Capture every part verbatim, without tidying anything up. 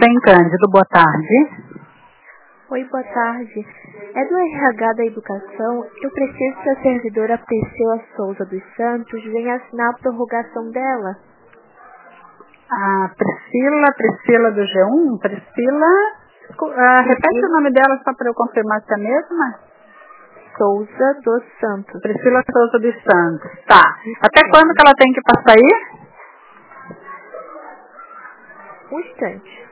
tem Cândido, boa tarde. Oi, boa tarde. É do R H da Educação. Eu preciso que a servidora Priscila Souza dos Santos venha assinar a prorrogação dela. A Priscila, Priscila do G um? Priscila, uh, repete o nome dela só para eu confirmar se é a mesma. Souza dos Santos. Priscila Souza dos Santos. Tá. Até quando que ela tem que passar aí? Um instante.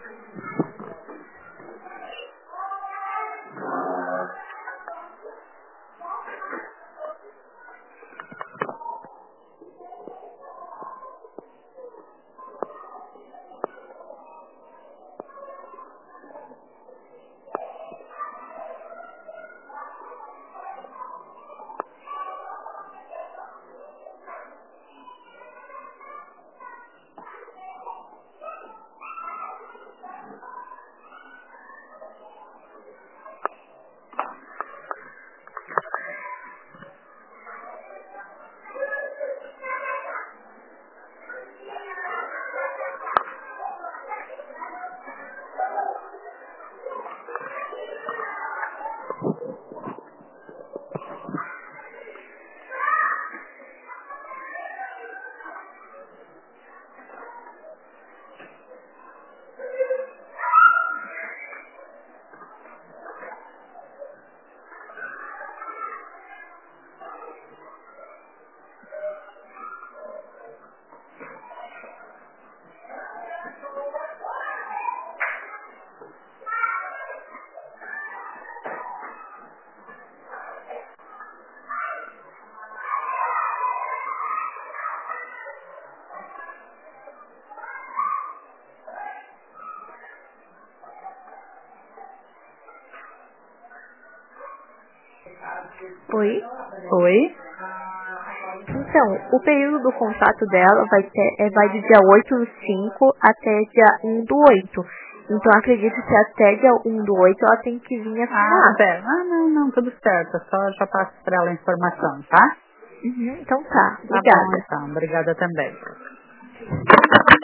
Oi? Oi? Então, o período do contrato dela vai, ter, é, vai de dia oito do cinco até dia um do oito. Então, acredito que até dia um do oito ela tem que vir assinar. Ah, pera. Ah, não, não, tudo certo. Só já passo para ela a informação, tá? Uhum, então tá. Tá Obrigada. bom, então. Obrigada também.